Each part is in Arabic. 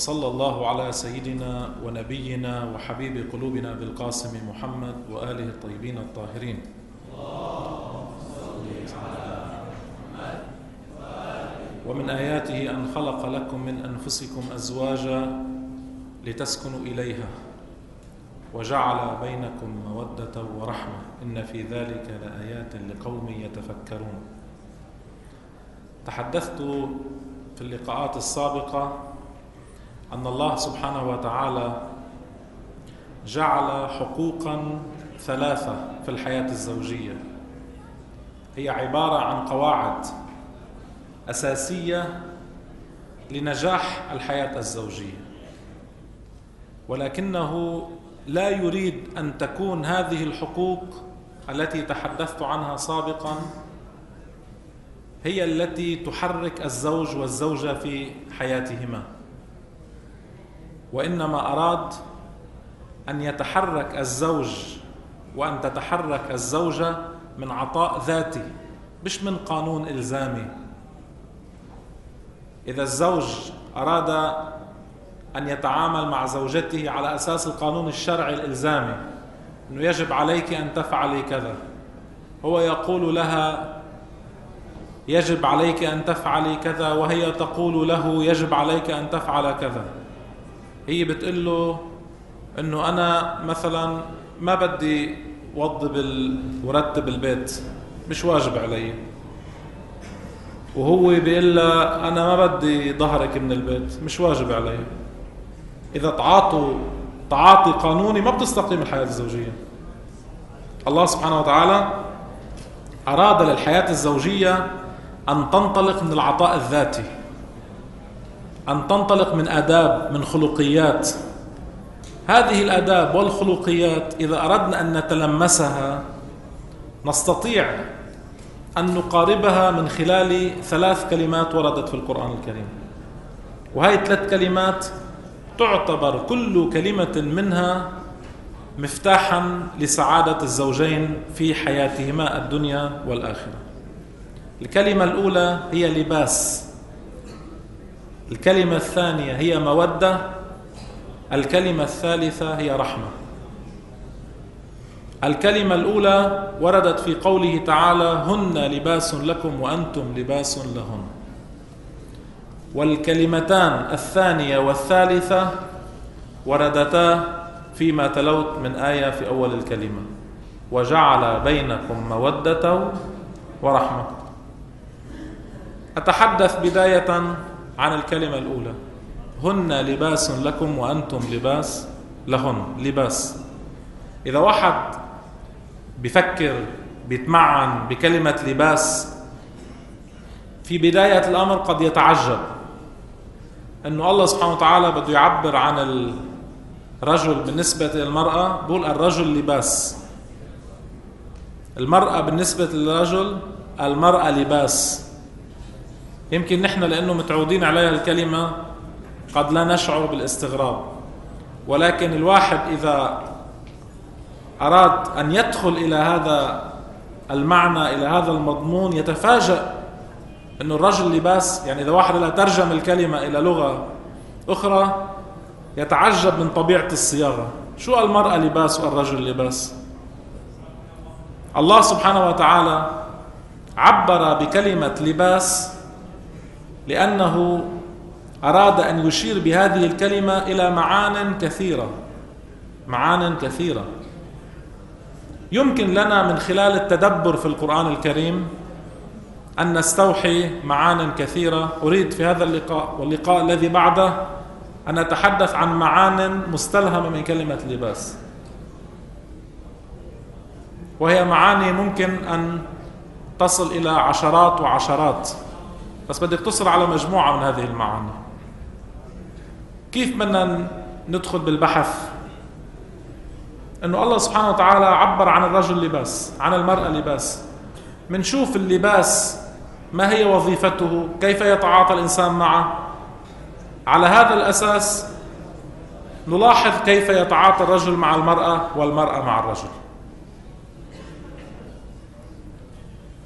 وصلى الله على سيدنا ونبينا وحبيب قلوبنا بالقاسم محمد وآله الطيبين الطاهرين. ومن آياته أن خلق لكم من أنفسكم أزواجا لتسكنوا إليها وجعل بينكم مودة ورحمة إن في ذلك لآيات لقوم يتفكرون. تحدثت في اللقاءات السابقة أن الله سبحانه وتعالى جعل حقوقا ثلاثة في الحياة الزوجية، هي عبارة عن قواعد أساسية لنجاح الحياة الزوجية، ولكنه لا يريد أن تكون هذه الحقوق التي تحدثت عنها سابقا هي التي تحرك الزوج والزوجة في حياتهما، وإنما أراد أن يتحرك الزوج وأن تتحرك الزوجة من عطاء ذاتي مش من قانون إلزامي. إذا الزوج أراد أن يتعامل مع زوجته على أساس القانون الشرعي الإلزامي أنه يجب عليك أن تفعلي كذا، هو يقول لها يجب عليك أن تفعلي كذا وهي تقول له يجب عليك أن تفعل كذا. هي بتقول له أنه أنا مثلا ما بدي وضب ورتب البيت، مش واجب علي، وهو بيقول لها أنا ما بدي ظهرك من البيت، مش واجب علي. إذا تعاطي قانوني ما بتستقيم الحياة الزوجية. الله سبحانه وتعالى أراد للحياة الزوجية أن تنطلق من العطاء الذاتي، أن تنطلق من آداب، من خلقيات. هذه الآداب والخلقيات إذا أردنا أن نتلمسها نستطيع أن نقاربها من خلال 3 كلمات وردت في القرآن الكريم، وهي 3 كلمات تعتبر كل كلمة منها مفتاحا لسعادة الزوجين في حياتهما الدنيا والآخرة. الكلمة الأولى هي لباس، الكلمة الثانية هي مودة، الكلمة الثالثة هي رحمة. الكلمة الأولى وردت في قوله تعالى هن لباس لكم وأنتم لباس لهن، والكلمتان الثانية والثالثة وردتا فيما تلوت من آية في أول الكلمة وجعل بينكم مودة ورحمة. أتحدث بداية عن الكلمة الأولى، هن لباس لكم وأنتم لباس لهن. لباس، إذا واحد بيفكر بيتمعن بكلمة لباس في بداية الأمر قد يتعجب أنه الله سبحانه وتعالى بده يعبر عن الرجل بالنسبة للمرأة، بقول الرجل لباس، المرأة بالنسبة للرجل المرأة لباس. يمكن نحن لأنه متعودين عليها الكلمة قد لا نشعر بالاستغراب، ولكن الواحد إذا أراد أن يدخل إلى هذا المعنى، إلى هذا المضمون، يتفاجأ أن الرجل لباس. يعني إذا واحد لا ترجم الكلمة إلى لغة أخرى يتعجب من طبيعة الصياغة. شو المرأة لباس والرجل لباس؟ الله سبحانه وتعالى عبر بكلمة لباس لأنه أراد أن يشير بهذه الكلمة إلى معان كثيرة يمكن لنا من خلال التدبر في القرآن الكريم أن نستوحي معان كثيرة. أريد في هذا اللقاء واللقاء الذي بعده أن أتحدث عن معان مستلهمة من كلمة لباس، وهي معاني ممكن أن تصل إلى عشرات وعشرات، بس بدي اقتصر على مجموعة من هذه المعاني. كيف بدنا ندخل بالبحث؟ أنه الله سبحانه وتعالى عبر عن الرجل لباس، عن المرأة لباس. منشوف اللباس ما هي وظيفته، كيف يتعاطى الإنسان معه. على هذا الأساس نلاحظ كيف يتعاطى الرجل مع المرأة والمرأة مع الرجل.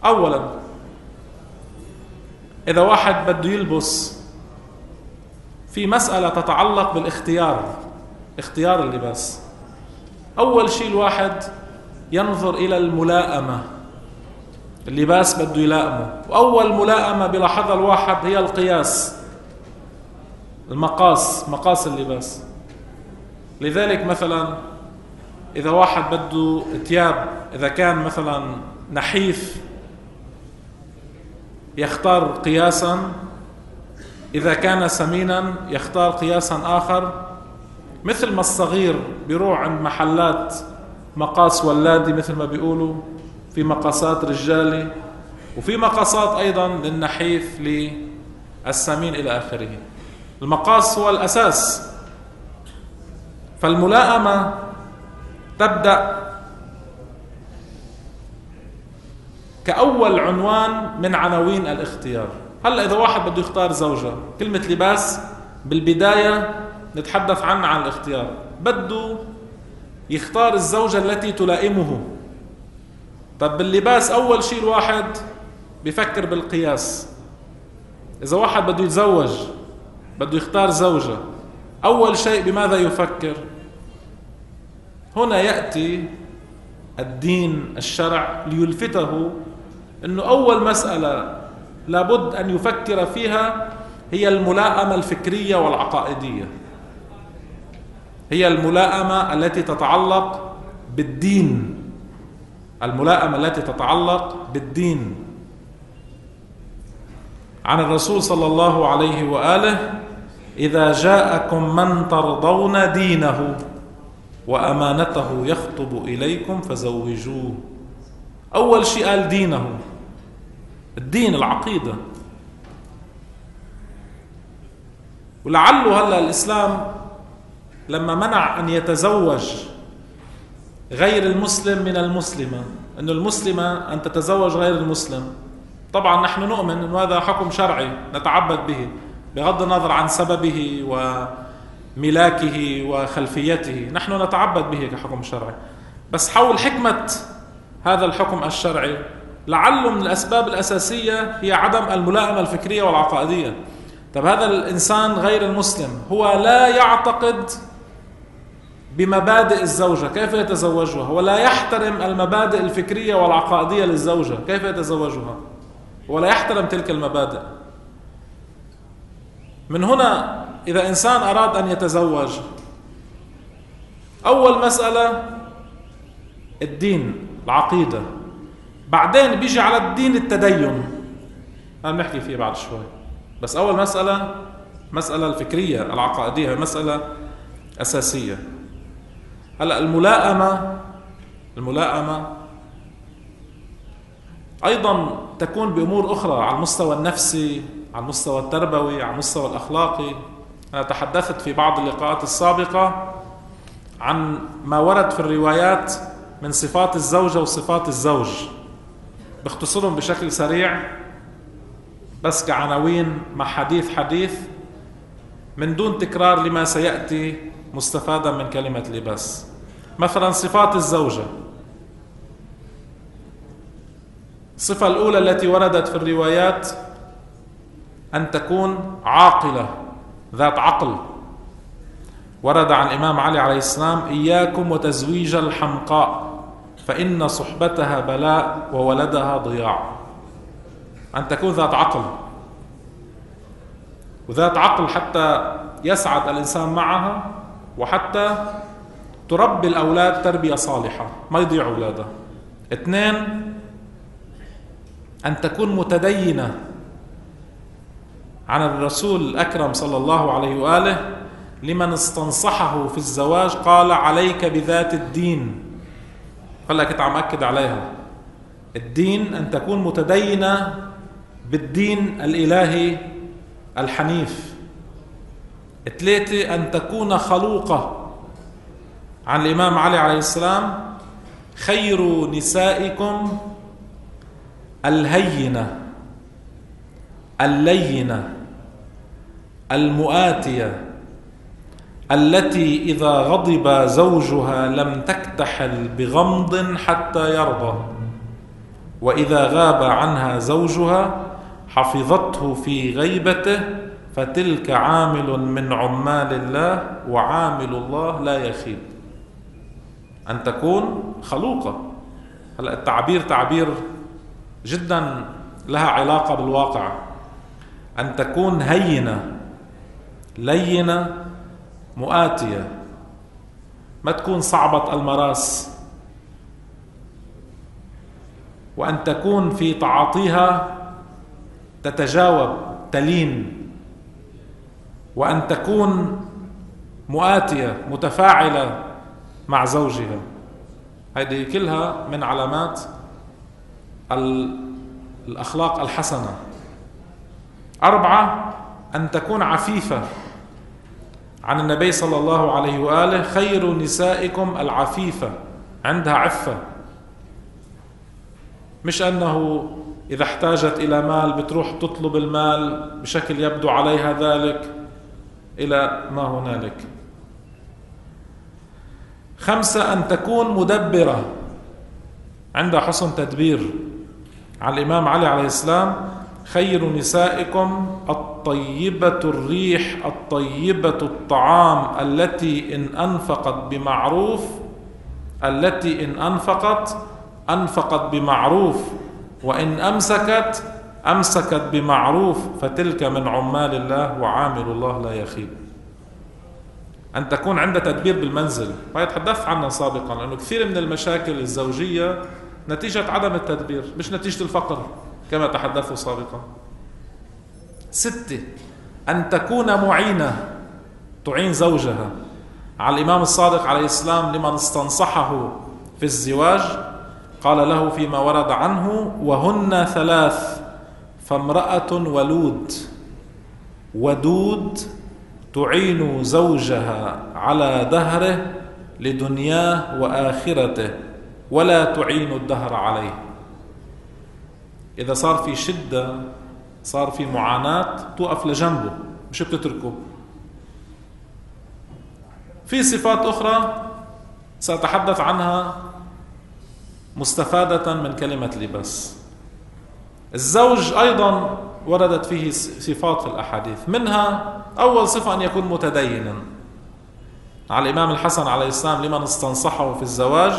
أولا، إذا واحد بده يلبس في مسألة تتعلق بالاختيار، اختيار اللباس. أول شيء الواحد ينظر إلى الملائمة، اللباس بده يلائمه، وأول ملائمة بلاحظها الواحد هي القياس، مقاس اللباس. لذلك مثلا إذا واحد بده ثياب، إذا كان مثلا نحيف يختار قياسا، إذا كان سمينا يختار قياسا آخر. مثل ما الصغير بيروح عند محلات مقاس ولادي مثل ما بيقولوا، في مقاسات رجالي وفي مقاسات أيضا للنحيف للسمين إلى آخره. المقاس هو الأساس. فالملائمة تبدأ كأول عنوان من عناوين الاختيار. هلأ إذا واحد بده يختار زوجة، كلمة لباس بالبداية نتحدث عنها عن الاختيار. بده يختار الزوجة التي تلائمه. طب باللباس أول شيء الواحد بيفكر بالقياس. إذا واحد بده يتزوج، بده يختار زوجة، أول شيء بماذا يفكر؟ هنا يأتي الدين الشرع ليلفته أنه أول مسألة لابد أن يفكر فيها هي الملائمة الفكرية والعقائدية، هي الملائمة التي تتعلق بالدين، الملائمة التي تتعلق بالدين. عن الرسول صلى الله عليه وآله: إذا جاءكم من ترضون دينه وأمانته يخطب إليكم فزوجوه. أول شيء قال دينه، الدين، العقيدة. ولعله هلا الإسلام لما منع أن يتزوج غير المسلم من المسلمة، أن المسلمة أن تتزوج غير المسلم، طبعا نحن نؤمن أن هذا حكم شرعي نتعبد به بغض النظر عن سببه وملاكه وخلفيته، نحن نتعبد به كحكم شرعي. بس حول حكمة هذا الحكم الشرعي لعله من الأسباب الأساسية هي عدم الملائمة الفكرية والعقائدية. طب هذا الإنسان غير المسلم هو لا يعتقد بمبادئ الزوجة، كيف يتزوجها؟ ولا يحترم المبادئ الفكرية والعقائدية للزوجة، كيف يتزوجها؟ ولا يحترم تلك المبادئ. من هنا إذا إنسان أراد أن يتزوج، أول مسألة الدين، العقيدة، بعدين بيجي على الدين التدين، هنحكي فيه بعد شوي. بس أول مسألة الفكرية العقائدية، مسألة أساسية. هلأ الملائمة أيضا تكون بأمور أخرى على المستوى النفسي، على المستوى التربوي، على المستوى الأخلاقي. أنا تحدثت في بعض اللقاءات السابقة عن ما ورد في الروايات من صفات الزوجة وصفات الزوج، باختصرهم بشكل سريع بس كعناوين مع حديث من دون تكرار لما سيأتي مستفادا من كلمة لباس. مثلا صفات الزوجة، الصفة الأولى التي وردت في الروايات أن تكون عاقلة ذات عقل. ورد عن الإمام علي عليه السلام: إياكم وتزويج الحمقاء فإن صحبتها بلاء وولدها ضياع. أن تكون ذات عقل، وذات عقل حتى يسعد الإنسان معها، وحتى تربي الأولاد تربية صالحة ما يضيع أولادها. 2 أن تكون متدينة. عن الرسول الأكرم صلى الله عليه وآله لمن استنصحه في الزواج قال: عليك بذات الدين. خلك كنت عم أكد عليها، الدين أن تكون متدينة بالدين الإلهي الحنيف. 3 أن تكون خلوقة. عن الإمام علي عليه السلام: خير نسائكم الهينة اللينة المؤاتية التي إذا غضب زوجها لم تكتحل بغمض حتى يرضى، وإذا غاب عنها زوجها حفظته في غيبته فتلك عامل من عمال الله وعامل الله لا يخيب. أن تكون خلوقة. هلا التعبير تعبير جدا لها علاقة بالواقع. أن تكون هينة لينة مؤاتية، ما تكون صعبة المراس، وأن تكون في تعاطيها تتجاوب تلين، وأن تكون مؤاتية متفاعلة مع زوجها. هذه كلها من علامات الأخلاق الحسنة. 4 أن تكون عفيفة. عن النبي صلى الله عليه وآله: خير نسائكم العفيفة، عندها عفة، مش أنه إذا احتاجت إلى مال بتروح تطلب المال بشكل يبدو عليها ذلك إلى ما هنالك. 5 أن تكون مدبرة، عندها حسن تدبير. عن الإمام علي عليه السلام: خير نسائكم الطيبة الريح الطيبة الطعام التي إن أنفقت بمعروف وإن أمسكت بمعروف فتلك من عمال الله وعامل الله لا يخيب. أن تكون عندها تدبير بالمنزل، وهي تحدثت عنها سابقا، لأنه كثير من المشاكل الزوجية نتيجة عدم التدبير، مش نتيجة الفقر كما تحدثوا سابقا. 6 أن تكون معينة، تعين زوجها. على الإمام الصادق عليه السلام لمن استنصحه في الزواج قال له فيما ورد عنه: وهن 3: فامرأة ودود تعين زوجها على دهره لدنياه وآخرته ولا تعين الدهر عليه. إذا صار في شدة، صار في معاناة، توقف لجنبه، مش بتتركه. في صفات أخرى سأتحدث عنها مستفادة من كلمة لباس. الزوج أيضا وردت فيه صفات في الأحاديث، منها أول صفة أن يكون متدينا. على الإمام الحسن عليه السلام لمن استنصحه في الزواج: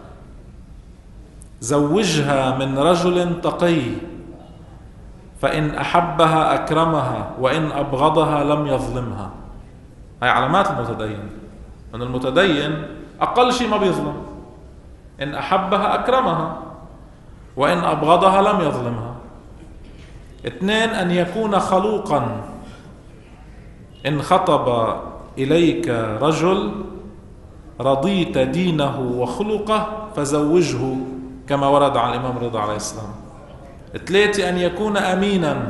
زوجها من رجل تقي فإن أحبها أكرمها وإن أبغضها لم يظلمها. هاي علامات المتدين، أن المتدين أقل شيء ما بيظلم، إن أحبها أكرمها وإن أبغضها لم يظلمها. 2 أن يكون خلوقا. إن خطب إليك رجل رضيت دينه وخلقه فزوجه، كما ورد عن الإمام رضا عليه السلام. 3 أن يكون أمينا،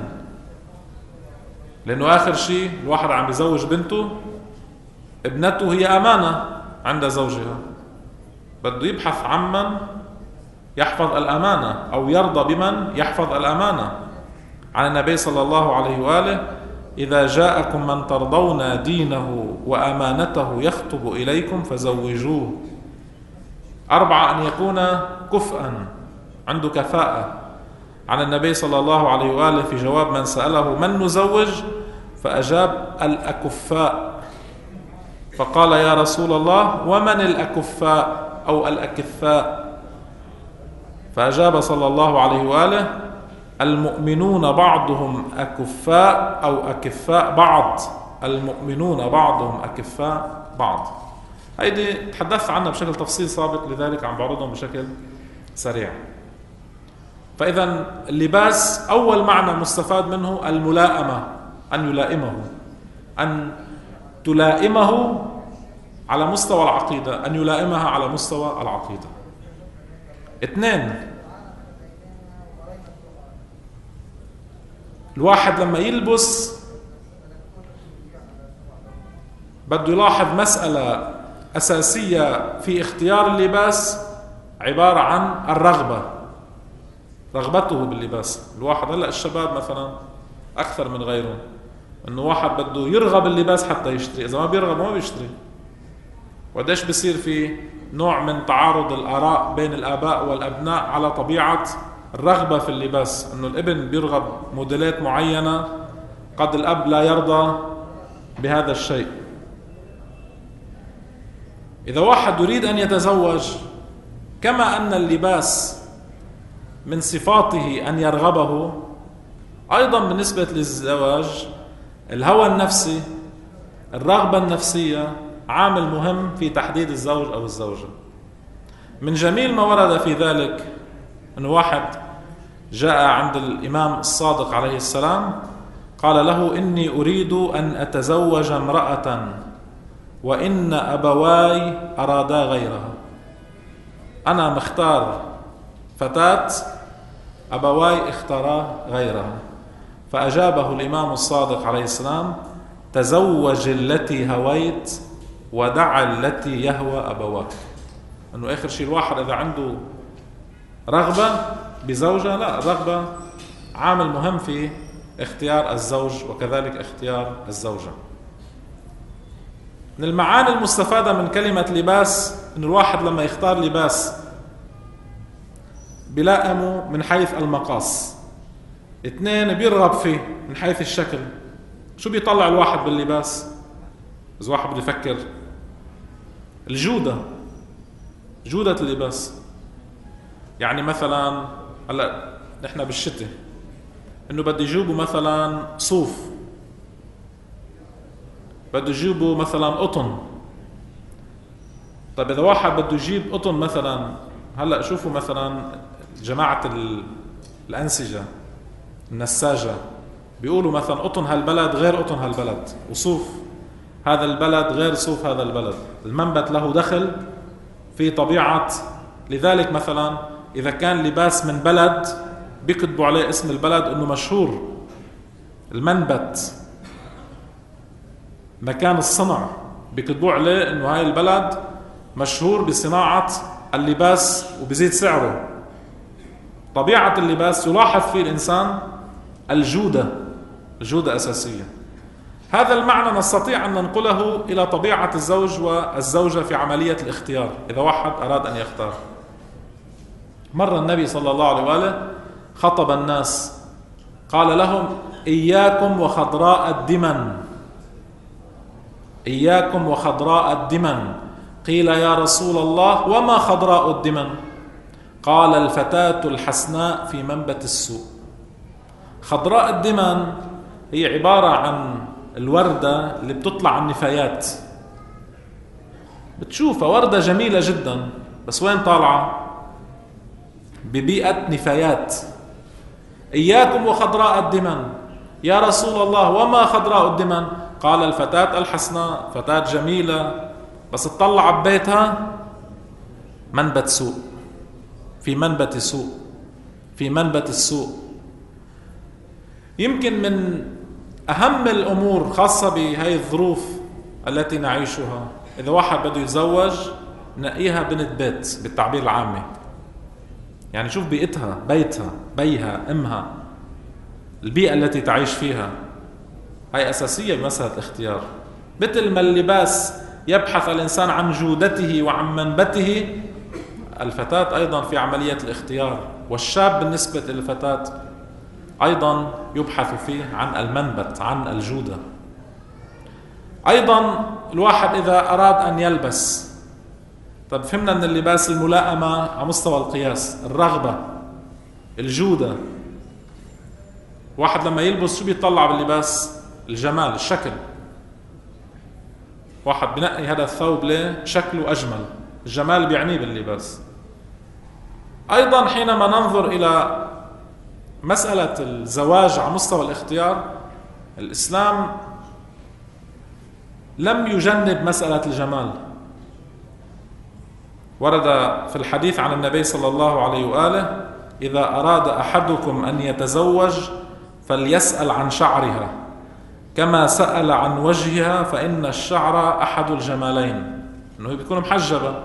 لأنه آخر شيء الواحد عم بيزوج بنته، ابنته هي أمانة عند زوجها، بده يبحث عمن يحفظ الأمانة أو يرضى بمن يحفظ الأمانة. عن النبي صلى الله عليه وآله: إذا جاءكم من ترضون دينه وأمانته يخطب إليكم فزوجوه. 4 أن يكون كفءا، عنده كفاءة. عن النبي صلى الله عليه وآله في جواب من سأله: من نزوج؟ فأجاب: الأكفاء. فقال: يا رسول الله ومن الأكفاء أو الأكفاء؟ فأجاب صلى الله عليه وآله: المؤمنون بعضهم أكفاء أو أكفاء بعض، المؤمنون بعضهم أكفاء بعض. هيدي تحدثت عنها بشكل تفصيل سابق، لذلك عم بعرضهم بشكل سريع. فإذا اللباس أول معنى مستفاد منه الملائمة، أن يلائمه، أن تلائمه على مستوى العقيدة، أن يلائمها على مستوى العقيدة. 2 الواحد لما يلبس بده يلاحظ مسألة أساسية في اختيار اللباس، عبارة عن الرغبة، رغبته باللباس. الواحد هلأ الشباب مثلا أكثر من غيرهم، إنه واحد بده يرغب اللباس حتى يشتري، إذا ما بيرغب ما بيشتري. وقديش بصير في نوع من تعارض الآراء بين الآباء والأبناء على طبيعة الرغبة في اللباس، إنه الابن بيرغب موديلات معينة قد الأب لا يرضى بهذا الشيء. إذا واحد يريد أن يتزوج، كما أن اللباس من صفاته أن يرغبه، أيضا بالنسبة للزواج الهوى النفسي، الرغبة النفسية عامل مهم في تحديد الزوج أو الزوجة. من جميل ما ورد في ذلك أن واحد جاء عند الإمام الصادق عليه السلام قال له: إني أريد أن أتزوج امرأة وإن أبواي أرادا غيرها. أنا مختار فتاة، أبواي اختارا غيرها. فأجابه الإمام الصادق عليه السلام: تزوج التي هويت ودع التي يهوى أبواك. أنه آخر شيء الواحد إذا عنده رغبة بزوجة، لا، الرغبة عامل مهم في اختيار الزوج وكذلك اختيار الزوجة. من المعاني المستفادة من كلمة لباس أن الواحد لما يختار لباس بلائمه من حيث المقاس، اثنين بيرغب فيه من حيث الشكل. شو بيطلع الواحد باللباس؟ إذا واحد بده يفكر، الجودة، جودة اللباس. يعني مثلا هلا نحن بالشتاء انه بده يجيبوا مثلا صوف، بده يجيبوا مثلا قطن. طيب اذا واحد بده يجيب قطن مثلا، هلا شوفوا مثلا جماعة الأنسجة النساجة بيقولوا مثلا قطن هالبلد غير قطن هالبلد، وصوف هذا البلد غير صوف هذا البلد. المنبت له دخل في طبيعة. لذلك مثلا إذا كان لباس من بلد بيكتبوا عليه اسم البلد أنه مشهور، المنبت، مكان الصنع، بيكتبوا عليه أنه هاي البلد مشهور بصناعة اللباس وبزيد سعره. طبيعة اللباس يلاحظ فيه الإنسان الجودة، الجودة أساسية. هذا المعنى نستطيع أن ننقله إلى طبيعة الزوج والزوجة في عملية الاختيار إذا واحد أراد أن يختار. مر النبي صلى الله عليه وآله خطب الناس قال لهم: إياكم وخضراء الدمن، إياكم وخضراء الدمن. قيل: يا رسول الله وما خضراء الدمن؟ قال: الفتاة الحسناء في منبت السوء. خضراء الدمن هي عبارة عن الوردة اللي بتطلع عن النفايات، بتشوفها وردة جميلة جدا، بس وين طالعة؟ ببيئة نفايات. إياكم وخضراء الدمن. يا رسول الله وما خضراء الدمن؟ قال: الفتاة الحسناء، فتاة جميلة بس تطلع ببيتها منبت سوء، في منبت سوء، في منبت السوء. يمكن من أهم الأمور خاصة بهذه الظروف التي نعيشها، إذا واحد بده يتزوج نقيها بنت بيت بالتعبير العامي، يعني شوف بيئتها، بيتها، بيها، أمها، البيئة التي تعيش فيها، هاي أساسية بمسألة الاختيار. مثل ما اللباس يبحث الإنسان عن جودته وعن منبته، الفتاة أيضا في عملية الاختيار، والشاب بالنسبة للفتاة أيضا يبحث فيه عن المنبت، عن الجودة. أيضا الواحد إذا أراد أن يلبس، طب فهمنا أن اللباس الملائمة على مستوى القياس، الرغبة، الجودة. واحد لما يلبس شو بيطلع باللباس؟ الجمال، الشكل. واحد بنقي هذا الثوب ليه؟ شكله أجمل، الجمال بيعنيه باللباس. أيضا حينما ننظر إلى مسألة الزواج على مستوى الاختيار، الإسلام لم يجنب مسألة الجمال. ورد في الحديث عن النبي صلى الله عليه وآله: إذا أراد أحدكم أن يتزوج فليسأل عن شعرها كما سأل عن وجهها، فإن الشعر أحد الجمالين. إنه هي بتكون محجبة،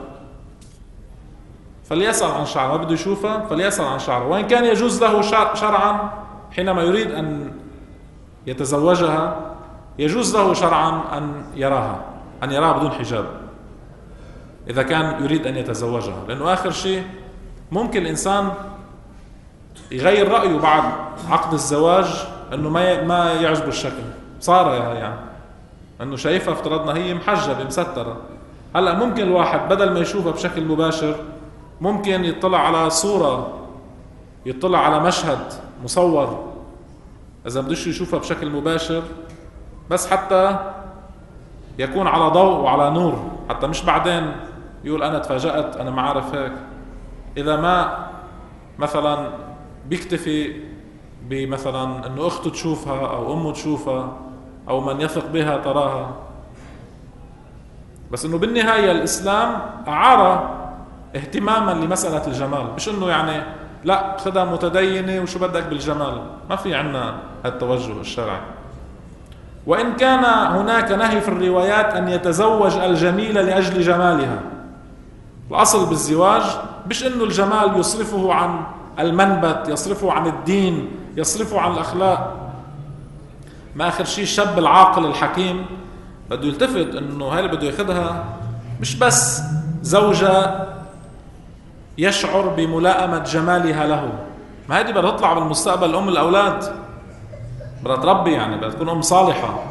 فليسأل عن شعرها، ما بده يشوفها فليسأل عن شعرها. وإن كان يجوز له شرعا حينما يريد أن يتزوجها، يجوز له شرعا أن يراها بدون حجاب إذا كان يريد أن يتزوجها، لأنه آخر شيء ممكن الإنسان يغير رأيه بعد عقد الزواج انه ما يعجبه الشكل، صار يعني انه شايفها افترضنا هي محجبة مسترة. هلا ممكن الواحد بدل ما يشوفها بشكل مباشر ممكن يطلع على صورة، يطلع على مشهد مصور اذا بدوش يشوفها بشكل مباشر، بس حتى يكون على ضوء وعلى نور، حتى مش بعدين يقول انا تفاجأت انا ما عارف هيك. اذا ما مثلا بيكتفي بمثلا انه اخته تشوفها او امه تشوفها او من يثق بها تراها، بس انه بالنهاية الاسلام اعار اهتماما لمسألة الجمال، مش انه يعني لا خدها متدينة وشو بدك بالجمال، ما في عنا التوجه الشرعي. وإن كان هناك نهي في الروايات أن يتزوج الجميلة لأجل جمالها. الأصل بالزواج مش إنه الجمال يصرفه عن المنبت، يصرفه عن الدين، يصرفه عن الأخلاق. ما آخر شيء الشاب العاقل الحكيم بده يلتفت إنه هاي اللي بده ياخدها مش بس زوجة يشعر بملائمة جمالها له، ما هذه بدها تطلع بالمستقبل أم الأولاد، بدها تربي، يعني بدها تكون أم صالحة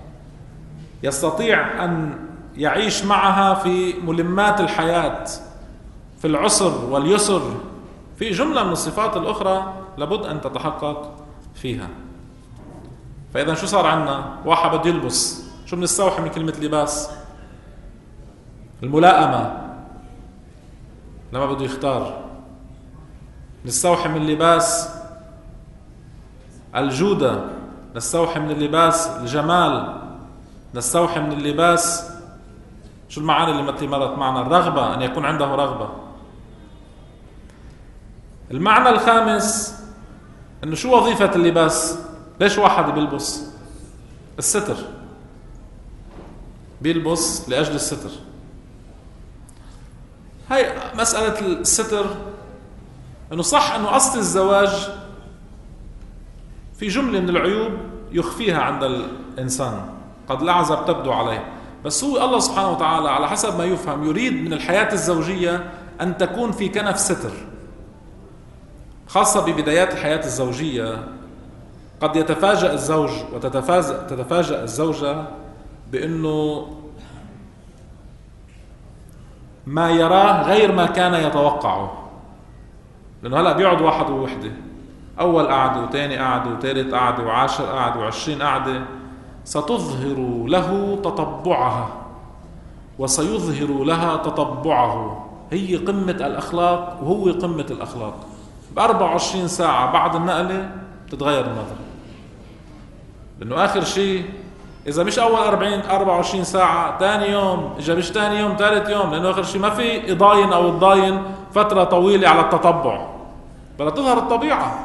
يستطيع أن يعيش معها في ملمات الحياة، في العسر واليسر، في جملة من الصفات الأخرى لابد أن تتحقق فيها. فإذا شو صار عنا؟ واحد بده يلبس، شو بنستوحي من كلمة لباس؟ الملائمة. لما بده يختار نستوحي من اللباس الجودة، نستوحي من اللباس الجمال، نستوحي من اللباس شو المعاني اللي مرت معنا؟ الرغبة، أن يكون عنده رغبة. المعنى الخامس أنه شو وظيفة اللباس؟ ليش واحد بيلبس؟ الستر، بيلبس لأجل الستر. هاي مسألة الستر، أنه صح أنه أصل الزواج في جملة من العيوب يخفيها عند الإنسان قد الأعزب تبدو عليه، بس هو الله سبحانه وتعالى على حسب ما يفهم يريد من الحياة الزوجية أن تكون في كنف ستر، خاصة ببدايات الحياة الزوجية. قد يتفاجأ الزوج وتتفاجأ الزوجة بأنه ما يراه غير ما كان يتوقعه، لأنه هلأ بيقعد واحد ووحدة، أول قعدة وثاني قعدة وثالث قعدة وعاشر قعدة وعشرين قعدة، ستظهر له تطبعها وسيظهر لها تطبعه. هي قمة الأخلاق وهو قمة الأخلاق. ب24 ساعة بعد النقلة تتغير النظرة، لأنه آخر شيء إذا مش أول 24 ساعة ثاني يوم، إذا مش ثاني يوم ثالث يوم، لأنه آخر شيء ما في يضاين أو تضاين فترة طويلة على التطبع، بدها تظهر الطبيعة.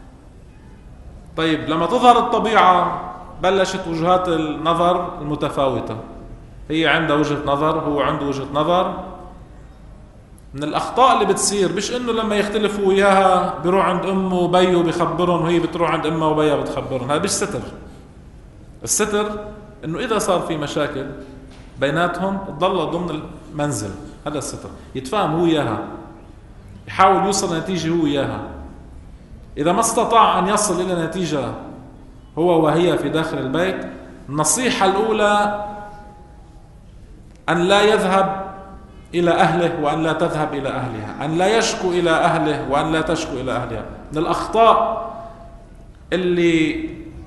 طيب لما تظهر الطبيعة بلشت وجهات النظر المتفاوتة، هي عندها وجهة نظر، هو عنده وجهة نظر. من الأخطاء اللي بتصير مش إنه لما يختلفوا وياها بيروح عند أمه وبيه بيخبرهم وهي بتروح عند أمه وبيها بتخبرهم، هذا مش ستر. الستر إنه إذا صار في مشاكل بيناتهم تضل ضمن المنزل، هذا الستر. يتفاهم هو وياها، يحاول يوصل لنتيجة هو وياها. إذا ما استطاع أن يصل إلى نتيجة هو وهي في داخل البيت، النصيحة الأولى أن لا يذهب إلى أهله وأن لا تذهب إلى أهلها، أن لا يشكو إلى أهله وأن لا تشكو إلى أهلها. من الأخطاء اللي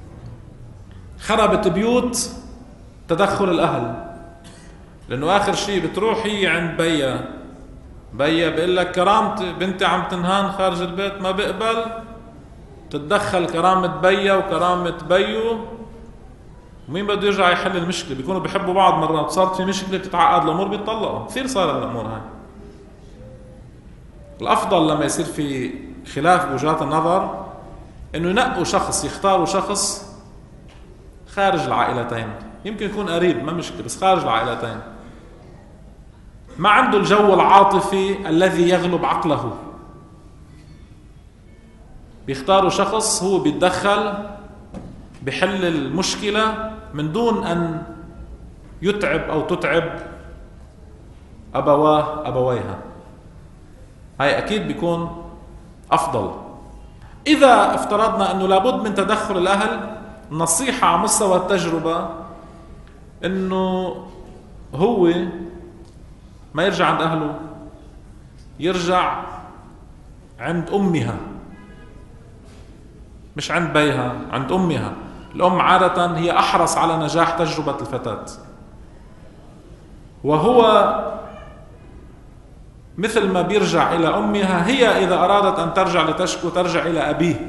خربت بيوت تدخل الأهل، لأنه آخر شيء بتروح هي عند بيا بيقول لك كرامتي بنتي عم تنهان خارج البيت ما بقبل، تتدخل كرامة بيا وكرامة بيو، ومين بده يرجع يحل المشكلة؟ بيكونوا بيحبوا بعض مرات، صارت في مشكلة بتتعقد الأمور بيتطلقوا، كثير صار الأمور هاي. الأفضل لما يصير في خلاف بوجهات النظر إنه ينقوا شخص، يختاروا شخص خارج العائلتين، يمكن يكون قريب ما مشكلة بس خارج العائلتين، ما عنده الجو العاطفي الذي يغلب عقله. بيختاروا شخص هو بيتدخل بحل المشكلة من دون أن يتعب أو تتعب أبويها. هاي أكيد بيكون أفضل. إذا افترضنا أنه لابد من تدخل الأهل، نصيحة على مستوى التجربة أنه هو ما يرجع عند أهله، يرجع عند أمها، مش عند بيها، عند أمها. الأم عادة هي أحرص على نجاح تجربة الفتاة، وهو مثل ما بيرجع إلى أمها، هي إذا أرادت أن ترجع لتشكو ترجع إلى أبيه،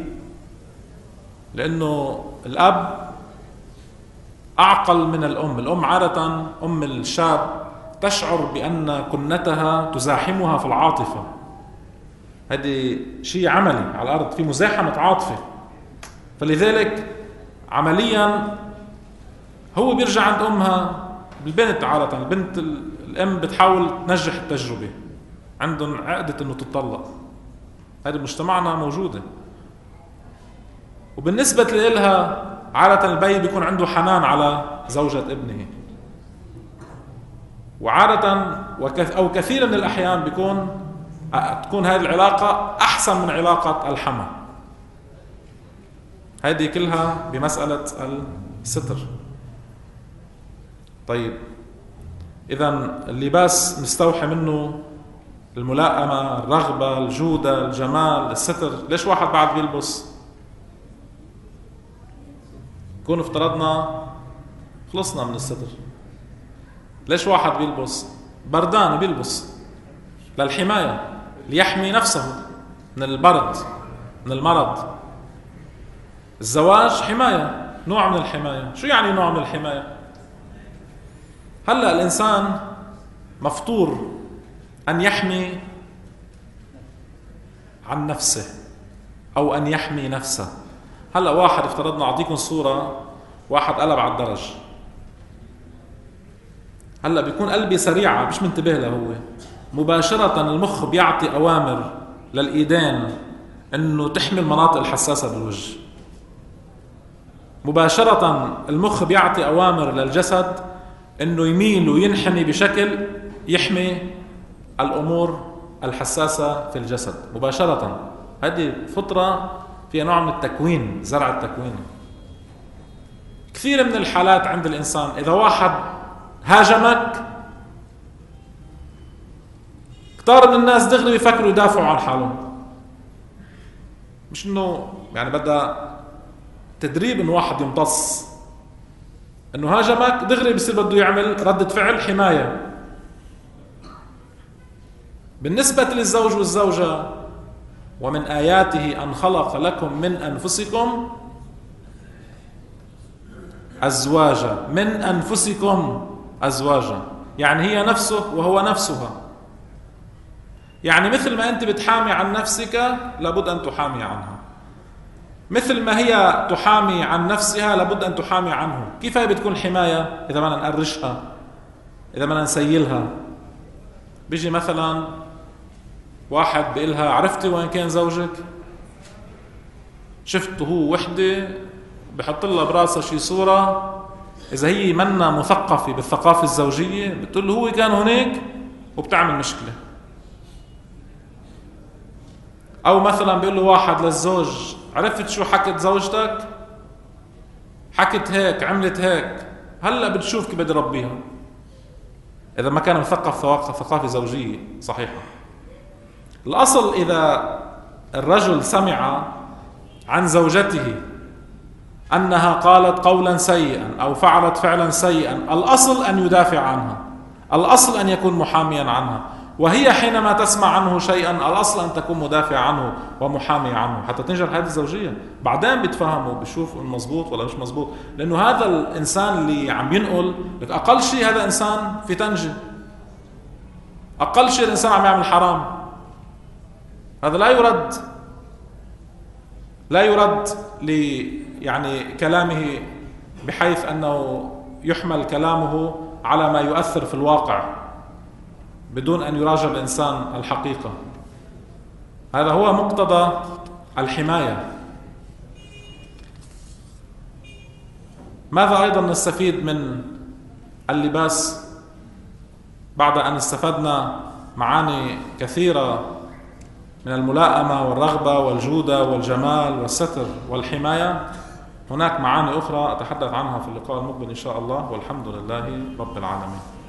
لأنه الأب أعقل من الأم. الأم عادة، أم الشاب، تشعر بأن كنتها تزاحمها في العاطفة. هذه شيء عملي على الأرض، في مزاحمة عاطفة، فلذلك عمليا هو بيرجع عند أمها. البنت عادة، البنت الأم بتحاول تنجح التجربة، عندهم عقدة أنه تطلق، هذه مجتمعنا موجودة. وبالنسبة لإلها عادة البي بيكون عنده حنان على زوجة ابنه، وعادة أو كثير من الأحيان تكون هذه العلاقة أحسن من علاقة الحما. هذه كلها بمسألة الستر. طيب، إذا اللباس نستوحي منه الملائمة، الرغبة، الجودة، الجمال، الستر. ليش واحد بعد بيلبس؟ كون افترضنا خلصنا من الستر. ليش واحد بيلبس؟ بردان بيلبس للحماية، ليحمي نفسه من البرد، من المرض. الزواج حماية، نوع من الحماية. شو يعني نوع من الحماية؟ هلأ الإنسان مفطور أن يحمي عن نفسه أو أن يحمي نفسه. هلأ واحد افترضنا، أعطيكم صورة، واحد قلب على الدرج، هلأ بيكون قلبي سريعة مش منتبه له، هو مباشرة المخ بيعطي أوامر للإيدين أنه تحمي المناطق الحساسة بالوجه. مباشرة المخ بيعطي أوامر للجسد أنه يميل وينحني بشكل يحمي الأمور الحساسة في الجسد مباشرة. هذه فطرة فيها نوع من التكوين، زرع التكوين. كثير من الحالات عند الإنسان، إذا واحد هاجمك، كتار من الناس دغري بيفكروا يدافعوا عن حالهم، مش إنه يعني بدأ تدريب إنه واحد يمتص. إنه هاجمك دغري بيصير بده يعمل ردة فعل حماية. بالنسبة للزوج والزوجة، ومن آياته أن خلق لكم من أنفسكم أزواجا، من أنفسكم أزواجا، يعني هي نفسه وهو نفسها. يعني مثل ما أنت بتحامي عن نفسك لابد أن تحامي عنها، مثل ما هي تحامي عن نفسها لابد أن تحامي عنه. كيف هي بتكون حماية؟ إذا ما نقرشها، إذا ما نسيلها. بيجي مثلا واحد بيقلها عرفتي وين كان زوجك؟ شفته هو وحدة، بحط لها براسها شي صورة. إذا هي منا مثقفة بالثقافة الزوجية بتقول له هو كان هناك، وبتعمل مشكلة. أو مثلا بيقول له واحد للزوج عرفت شو حكت زوجتك؟ حكت هيك، عملت هيك، هلأ بتشوف كيف بدي ربيها. إذا ما كان مثقف ثقافة زوجية صحيحة. الأصل إذا الرجل سمع عن زوجته أنها قالت قولا سيئا أو فعلت فعلا سيئا، الأصل أن يدافع عنها، الأصل أن يكون محاميا عنها. وهي حينما تسمع عنه شيئا الأصل أن تكون مدافع عنه ومحامي عنه حتى تنجح الحياة الزوجية. بعدين بيتفهموا، بيشوفوا مزبوط ولا مش مزبوط، لأنه هذا الإنسان اللي عم ينقل أقل شيء هذا إنسان في تنجي، أقل شيء الإنسان عم يعمل حرام. هذا لا يرد يعني كلامه بحيث أنه يحمل كلامه على ما يؤثر في الواقع بدون أن يراجع الإنسان الحقيقة. هذا هو مقتضى الحماية. ماذا أيضا نستفيد من اللباس بعد أن استفدنا معاني كثيرة من الملائمة والرغبة والجودة والجمال والستر والحماية، هناك معاني أخرى أتحدث عنها في اللقاء المقبل إن شاء الله، والحمد لله رب العالمين.